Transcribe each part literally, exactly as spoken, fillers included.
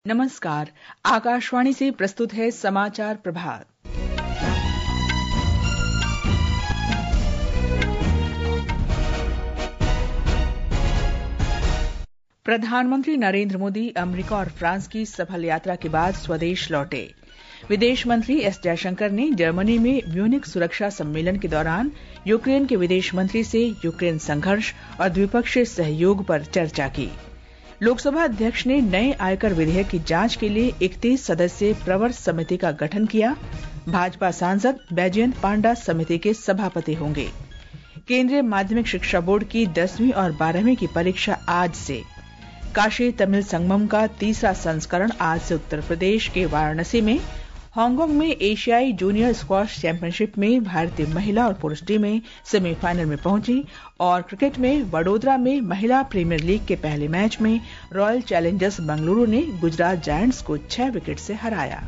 नमस्कार। आकाशवाणी से प्रस्तुत है समाचार प्रभात। प्रधानमंत्री नरेंद्र मोदी अमेरिका और फ्रांस की सफल यात्रा के बाद स्वदेश लौटे। विदेश मंत्री एस जयशंकर ने जर्मनी में म्यूनिख सुरक्षा सम्मेलन के दौरान यूक्रेन के विदेश मंत्री से यूक्रेन संघर्ष और द्विपक्षीय सहयोग पर चर्चा की। लोकसभा अध्यक्ष ने नए आयकर विधेयक की जांच के लिए इकतीस सदस्यीय प्रवर समिति का गठन किया। भाजपा सांसद बैजयंत पांडा समिति के सभापति होंगे। केंद्रीय माध्यमिक शिक्षा बोर्ड की दसवीं और बारहवीं की परीक्षा आज से। काशी तमिल संगमम का तीसरा संस्करण आज से उत्तर प्रदेश के वाराणसी में। हांगकांग में एशियाई जूनियर स्क्वॉश चैंपियनशिप में भारतीय महिला और पुरुष टीमें सेमीफाइनल में पहुंची। और क्रिकेट में वडोदरा में महिला प्रीमियर लीग के पहले मैच में रॉयल चैलेंजर्स बेंगलुरु ने गुजरात जायंट्स को छह विकेट से हराया।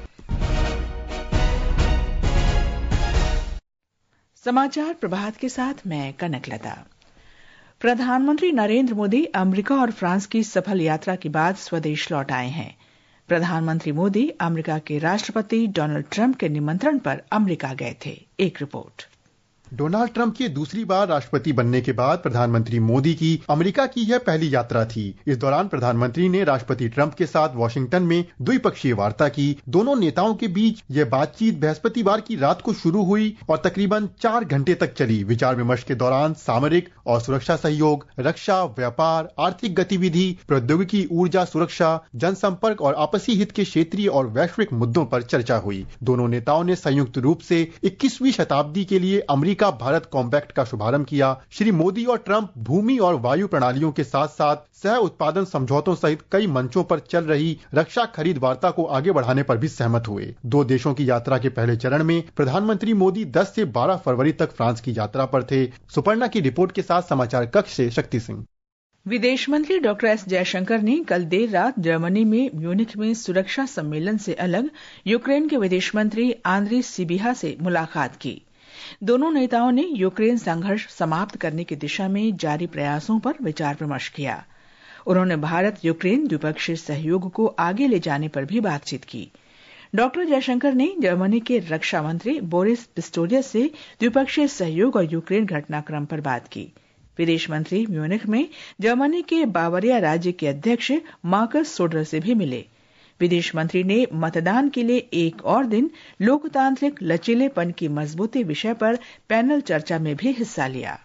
समाचार प्रभात के साथ मैं कनकलता। प्रधानमंत्री नरेंद्र मोदी अमेरिका और फ्रांस की सफल यात्रा के बाद स्वदेश लौट आए हैं। प्रधानमंत्री मोदी अमेरिका के राष्ट्रपति डोनाल्ड ट्रंप के निमंत्रण पर अमेरिका गए थे। एक रिपोर्ट। डोनाल्ड ट्रंप के दूसरी बार राष्ट्रपति बनने के बाद प्रधानमंत्री मोदी की अमेरिका की यह पहली यात्रा थी। इस दौरान प्रधानमंत्री ने राष्ट्रपति ट्रंप के साथ वॉशिंगटन में द्विपक्षीय वार्ता की। दोनों नेताओं के बीच यह बातचीत बृहस्पतिवार की रात को शुरू हुई और तकरीबन चार घंटे तक चली। विचार विमर्श के दौरान सामरिक और सुरक्षा सहयोग, रक्षा, व्यापार, आर्थिक गतिविधि, प्रौद्योगिकी, ऊर्जा सुरक्षा, जनसंपर्क और आपसी हित के क्षेत्रीय और वैश्विक मुद्दों पर चर्चा हुई। दोनों नेताओं ने संयुक्त रूप से इक्कीसवीं शताब्दी के लिए अमेरिका भारत कॉम्पैक्ट का शुभारंभ किया। श्री मोदी और ट्रंप भूमि और वायु प्रणालियों के साथ साथ सह उत्पादन समझौतों सहित कई मंचों पर चल रही रक्षा खरीद वार्ता को आगे बढ़ाने पर भी सहमत हुए। दो देशों की यात्रा के पहले चरण में प्रधानमंत्री मोदी दस से बारह फरवरी तक फ्रांस की यात्रा पर थे। सुपर्णा की रिपोर्ट के साथ समाचार कक्ष से शक्ति सिंह। विदेश मंत्री डॉक्टर एस जयशंकर ने कल देर रात जर्मनी में म्यूनिख में सुरक्षा सम्मेलन से अलग यूक्रेन के विदेश मंत्री आंद्री सिबिहा से मुलाकात की। दोनों नेताओं ने यूक्रेन संघर्ष समाप्त करने की दिशा में जारी प्रयासों पर विचार विमर्श किया। उन्होंने भारत यूक्रेन द्विपक्षीय सहयोग को आगे ले जाने पर भी बातचीत की। डॉक्टर जयशंकर ने जर्मनी के रक्षा मंत्री बोरिस पिस्टोरियस से द्विपक्षीय सहयोग और यूक्रेन घटनाक्रम पर बात की। विदेश मंत्री म्यूनिख में जर्मनी के बावरिया राज्य के अध्यक्ष मार्कस सोडर से भी मिले। विदेश मंत्री ने मतदान के लिए एक और दिन लोकतांत्रिक लचीलेपन की मजबूती विषय पर पैनल चर्चा में भी हिस्सा लिया।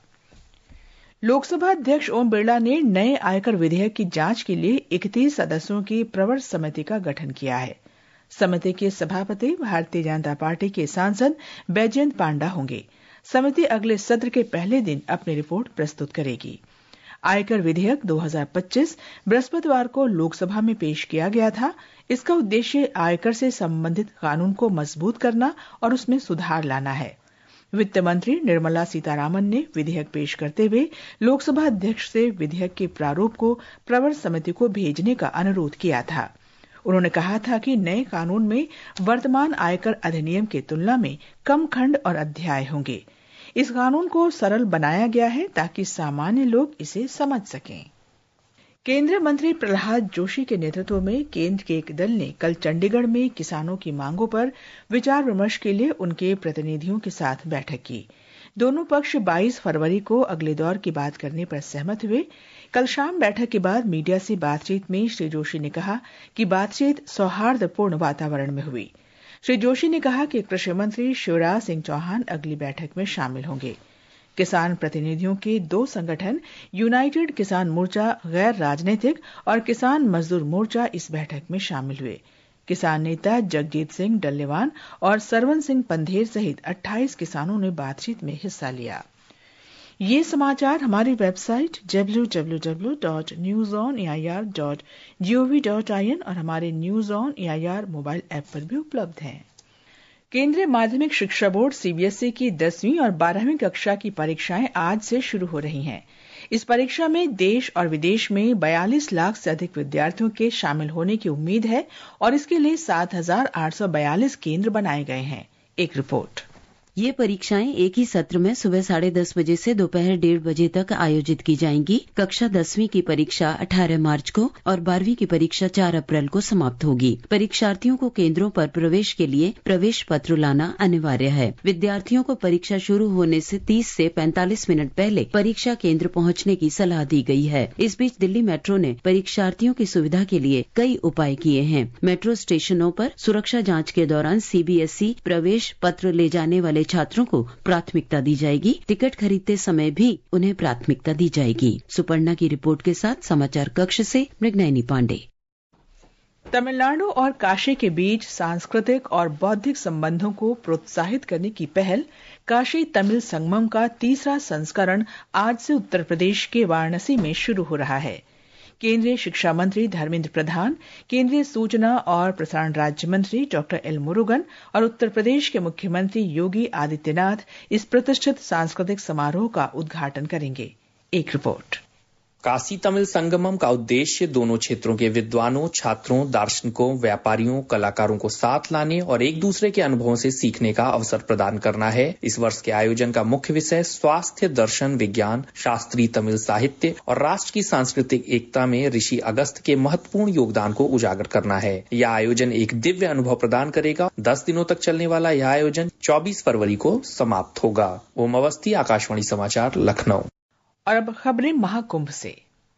लोकसभा अध्यक्ष ओम बिरला ने नए आयकर विधेयक की जांच के लिए इकतीस सदस्यों की प्रवर समिति का गठन किया है। समिति के सभापति भारतीय जनता पार्टी के सांसद बैजयंत पांडा होंगे। समिति अगले सत्र के पहले दिन अपनी रिपोर्ट प्रस्तुत करेगी। आयकर विधेयक दो हज़ार पच्चीस बृहस्पतिवार को लोकसभा में पेश किया गया था। इसका उद्देश्य आयकर से संबंधित कानून को मजबूत करना और उसमें सुधार लाना है। वित्त मंत्री निर्मला सीतारामन ने विधेयक पेश करते हुए लोकसभा अध्यक्ष से विधेयक के प्रारूप को प्रवर समिति को भेजने का अनुरोध किया था। उन्होंने कहा था कि नए कानून में वर्तमान आयकर अधिनियम की तुलना में कम खंड और अध्याय होंगे। इस कानून को सरल बनाया गया है ताकि सामान्य लोग इसे समझ सकें। केंद्रीय मंत्री प्रहलाद जोशी के नेतृत्व में केंद्र के एक दल ने कल चंडीगढ़ में किसानों की मांगों पर विचार विमर्श के लिए उनके प्रतिनिधियों के साथ बैठक की। दोनों पक्ष बाईस फरवरी को अगले दौर की बात करने पर सहमत हुए। कल शाम बैठक के बाद मीडिया से बातचीत में श्री जोशी ने कहा कि बातचीत सौहार्दपूर्ण वातावरण में हुई। श्री जोशी ने कहा कि कृषि मंत्री शिवराज सिंह चौहान अगली बैठक में शामिल होंगे। किसान प्रतिनिधियों के दो संगठन यूनाइटेड किसान मोर्चा, गैर राजनीतिक और किसान मजदूर मोर्चा इस बैठक में शामिल हुए। किसान नेता जगजीत सिंह डल्लेवान और सरवन सिंह पंधेर सहित अट्ठाईस किसानों ने बातचीत में हिस्सा लिया। ये समाचार हमारी website W W W dot news on A I R dot G O V dot I N और हमारे news on A I R mobile app पर भी उपलब्ध हैं। केंद्रीय माध्यमिक शिक्षा board C B S E की दसवीं और बारहवीं कक्षा की परीक्षाएं आज से शुरू हो रही हैं। इस परीक्षा में देश और विदेश में बयालीस लाख से अधिक विद्यार्थियों के शामिल होने की उम्मीद है और इसके लिए सात हजार आठ सौ बयालीस केंद्र बनाए गए हैं। एक रिपोर्ट। ये परीक्षाएं एक ही सत्र में सुबह साढ़े दस बजे से दोपहर डेढ़ बजे तक आयोजित की जाएंगी। कक्षा दसवीं की परीक्षा अठारह मार्च को और बारहवीं की परीक्षा चार अप्रैल को समाप्त होगी। परीक्षार्थियों को केंद्रों पर प्रवेश के लिए प्रवेश पत्र लाना अनिवार्य है। विद्यार्थियों को परीक्षा शुरू होने से तीस से पैंतालीस मिनट पहले परीक्षा केंद्र पहुंचने की सलाह दी गई है। इस बीच दिल्ली मेट्रो ने परीक्षार्थियों की सुविधा के लिए कई उपाय किए हैं। मेट्रो स्टेशनों पर सुरक्षा जांच के दौरान सीबीएसई प्रवेश पत्र ले जाने वाले छात्रों को प्राथमिकता दी जाएगी। टिकट खरीदते समय भी उन्हें प्राथमिकता दी जाएगी। सुपर्णा की रिपोर्ट के साथ समाचार कक्ष से मृगनयनी पांडे। तमिलनाडु और काशी के बीच सांस्कृतिक और बौद्धिक संबंधों को प्रोत्साहित करने की पहल काशी तमिल संगमम का तीसरा संस्करण आज से उत्तर प्रदेश के वाराणसी में शुरू हो रहा है। केंद्रीय शिक्षा मंत्री धर्मेंद्र प्रधान, केंद्रीय सूचना और प्रसारण राज्य मंत्री डॉक्टर एल मुरुगन और उत्तर प्रदेश के मुख्यमंत्री योगी आदित्यनाथ इस प्रतिष्ठित सांस्कृतिक समारोह का उद्घाटन करेंगे। एक रिपोर्ट। काशी तमिल संगमम का उद्देश्य दोनों क्षेत्रों के विद्वानों, छात्रों, दार्शनिकों, व्यापारियों, कलाकारों को साथ लाने और एक दूसरे के अनुभवों से सीखने का अवसर प्रदान करना है। इस वर्ष के आयोजन का मुख्य विषय स्वास्थ्य, दर्शन, विज्ञान, शास्त्रीय तमिल साहित्य और राष्ट्र की सांस्कृतिक एकता में ऋषि अगस्त के महत्वपूर्ण योगदान को उजागर करना है। यह आयोजन एक दिव्य अनुभव प्रदान करेगा। दस दिनों तक चलने वाला यह आयोजन चौबीस फरवरी को समाप्त होगा। ओम अवस्थी, आकाशवाणी समाचार, लखनऊ। और अब खबरें महाकुंभ से।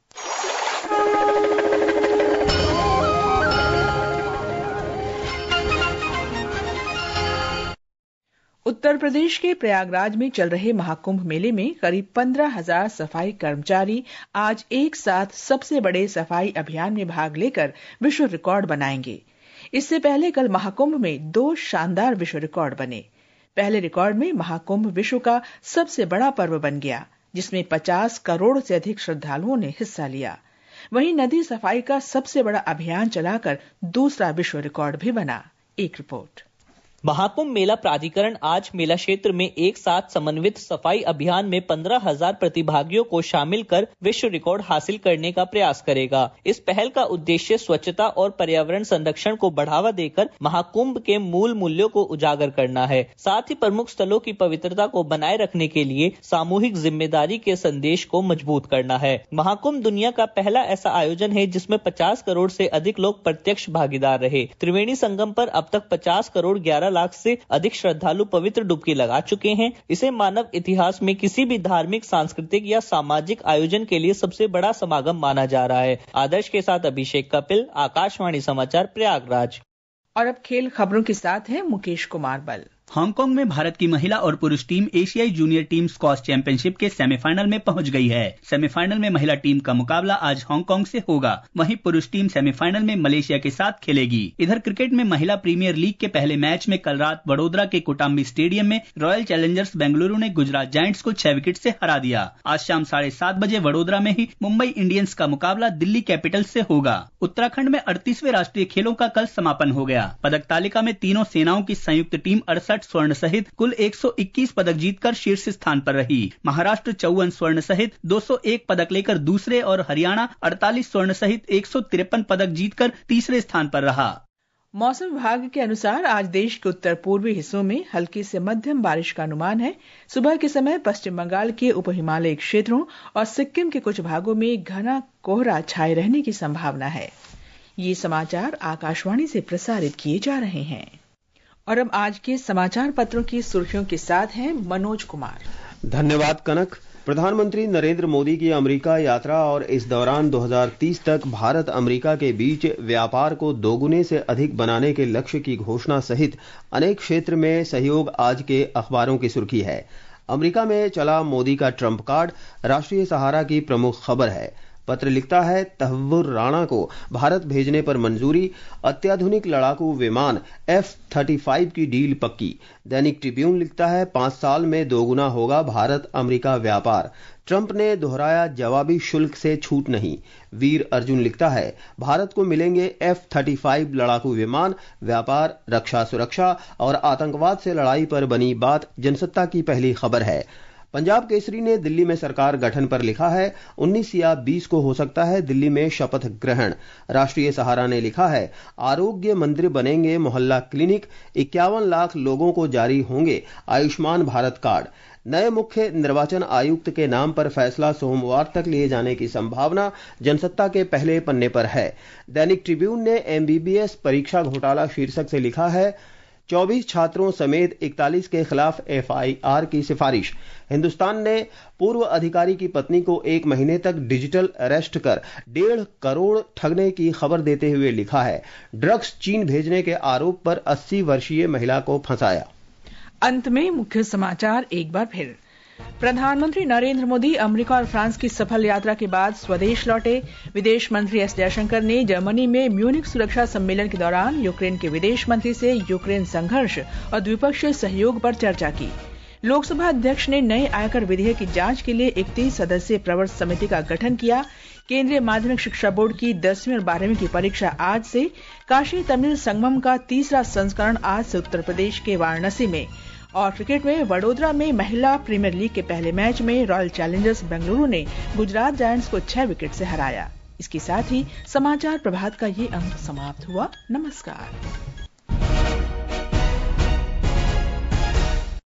उत्तर प्रदेश के प्रयागराज में चल रहे महाकुंभ मेले में करीब पंद्रह हजार सफाई कर्मचारी आज एक साथ सबसे बड़े सफाई अभियान में भाग लेकर विश्व रिकॉर्ड बनाएंगे। इससे पहले कल महाकुंभ में दो शानदार विश्व रिकॉर्ड बने। पहले रिकॉर्ड में महाकुंभ विश्व का सबसे बड़ा पर्व बन गया, जिसमें पचास करोड़ से अधिक श्रद्धालुओं ने हिस्सा लिया। वहीं नदी सफाई का सबसे बड़ा अभियान चलाकर दूसरा विश्व रिकॉर्ड भी बना। एक रिपोर्ट। महाकुंभ मेला प्राधिकरण आज मेला क्षेत्र में एक साथ समन्वित सफाई अभियान में पंद्रह हजार प्रतिभागियों को शामिल कर विश्व रिकॉर्ड हासिल करने का प्रयास करेगा। इस पहल का उद्देश्य स्वच्छता और पर्यावरण संरक्षण को बढ़ावा देकर महाकुंभ के मूल मूल्यों को उजागर करना है। साथ ही प्रमुख स्थलों की पवित्रता को बनाए रखने के लिए सामूहिक जिम्मेदारी के संदेश को मजबूत करना है। महाकुंभ दुनिया का पहला ऐसा आयोजन है जिसमें पचास करोड़ से अधिक लोग प्रत्यक्ष भागीदार रहे। त्रिवेणी संगम पर अब तक पचास करोड़ ग्यारह लाख से अधिक श्रद्धालु पवित्र डुबकी लगा चुके हैं। इसे मानव इतिहास में किसी भी धार्मिक, सांस्कृतिक या सामाजिक आयोजन के लिए सबसे बड़ा समागम माना जा रहा है। आदर्श के साथ अभिषेक कपिल, आकाशवाणी समाचार, प्रयागराज। और अब खेल खबरों के साथ है मुकेश कुमार बल। हांगकांग में भारत की महिला और पुरुष टीम एशियाई जूनियर टीम स्क्वॉश चैंपियनशिप के सेमीफाइनल में पहुंच गई है। सेमीफाइनल में महिला टीम का मुकाबला आज हांगकांग से होगा। वहीं पुरुष टीम सेमीफाइनल में मलेशिया के साथ खेलेगी। इधर क्रिकेट में महिला प्रीमियर लीग के पहले मैच में कल रात वडोदरा के कोटाम्बी स्टेडियम में रॉयल चैलेंजर्स बेंगलुरु ने गुजरात जायंट्स को छह विकेट से हरा दिया। आज शाम साढ़े सात बजे वडोदरा में ही मुंबई इंडियंस का मुकाबला दिल्ली कैपिटल्स से होगा। उत्तराखंड में अड़तीसवें राष्ट्रीय खेलों का कल समापन हो गया। पदक तालिका में तीनों सेनाओं की संयुक्त टीम अड़सठ स्वर्ण सहित कुल एक सौ इक्कीस पदक जीतकर शीर्ष स्थान पर रही। महाराष्ट्र चौवन स्वर्ण सहित दो सौ एक पदक लेकर दूसरे और हरियाणा अड़तालीस स्वर्ण सहित एक सौ तिरपन पदक जीतकर तीसरे स्थान पर रहा। मौसम विभाग के अनुसार आज देश के उत्तर पूर्वी हिस्सों में हल्की से मध्यम बारिश का अनुमान है। सुबह के समय पश्चिम बंगाल के उप हिमालयी क्षेत्रों और सिक्किम के कुछ भागों में घना कोहरा छाए रहने की संभावना है। ये समाचार आकाशवाणी से प्रसारित किए जा रहे हैं। और अब आज के समाचार पत्रों की सुर्खियों के साथ हैं मनोज कुमार। धन्यवाद कनक। प्रधानमंत्री नरेंद्र मोदी की अमेरिका यात्रा और इस दौरान दो हज़ार तीस तक भारत अमेरिका के बीच व्यापार को दोगुने से अधिक बनाने के लक्ष्य की घोषणा सहित अनेक क्षेत्र में सहयोग आज के अखबारों की सुर्खी है। अमेरिका में चला मोदी का ट्रंप कार्ड राष्ट्रीय सहारा की प्रमुख खबर है। पत्र लिखता है, तहव्वुर राणा को भारत भेजने पर मंजूरी, अत्याधुनिक लड़ाकू विमान एफ थर्टी फाइव की डील पक्की। दैनिक ट्रिब्यून लिखता है, पांच साल में दोगुना होगा भारत अमेरिका व्यापार। ट्रंप ने दोहराया, जवाबी शुल्क से छूट नहीं। वीर अर्जुन लिखता है, भारत को मिलेंगे एफ थर्टी फाइव लड़ाकू विमान। व्यापार, रक्षा, सुरक्षा और आतंकवाद से लड़ाई पर बनी बात जनसत्ता की पहली खबर है। पंजाब केसरी ने दिल्ली में सरकार गठन पर लिखा है, उन्नीस या बीस को हो सकता है दिल्ली में शपथ ग्रहण। राष्ट्रीय सहारा ने लिखा है, आरोग्य मंदिर बनेंगे मोहल्ला क्लिनिक, इक्यावन लाख लोगों को जारी होंगे आयुष्मान भारत कार्ड। नए मुख्य निर्वाचन आयुक्त के नाम पर फैसला सोमवार तक लिए जाने की संभावना जनसत्ता के पहले पन्ने पर है। दैनिक ट्रिब्यून ने एमबीबीएस परीक्षा घोटाला शीर्षक से लिखा है, चौबीस छात्रों समेत इकतालीस के खिलाफ एफआईआर की सिफारिश। हिंदुस्तान ने पूर्व अधिकारी की पत्नी को एक महीने तक डिजिटल अरेस्ट कर डेढ़ करोड़ ठगने की खबर देते हुए लिखा है, ड्रग्स चीन भेजने के आरोप पर अस्सी वर्षीय महिला को फंसाया। अंत में मुख्य समाचार एक बार फिर। प्रधानमंत्री नरेंद्र मोदी अमेरिका और फ्रांस की सफल यात्रा के बाद स्वदेश लौटे। विदेश मंत्री एस जयशंकर ने जर्मनी में म्यूनिख सुरक्षा सम्मेलन के दौरान यूक्रेन के विदेश मंत्री से यूक्रेन संघर्ष और द्विपक्षीय सहयोग पर चर्चा की। लोकसभा अध्यक्ष ने नए आयकर विधेयक की जांच के लिए इकतीस सदस्यीय प्रवर समिति का गठन किया। केंद्रीय माध्यमिक शिक्षा बोर्ड की दसवीं और बारहवीं की परीक्षा आज से। काशी तमिल संगमम का तीसरा संस्करण आज से उत्तर प्रदेश के वाराणसी में। और क्रिकेट में वडोदरा में महिला प्रीमियर लीग के पहले मैच में रॉयल चैलेंजर्स बेंगलुरु ने गुजरात जायंट्स को छह विकेट से हराया। इसके साथ ही समाचार प्रभात का ये अंक समाप्त हुआ। नमस्कार।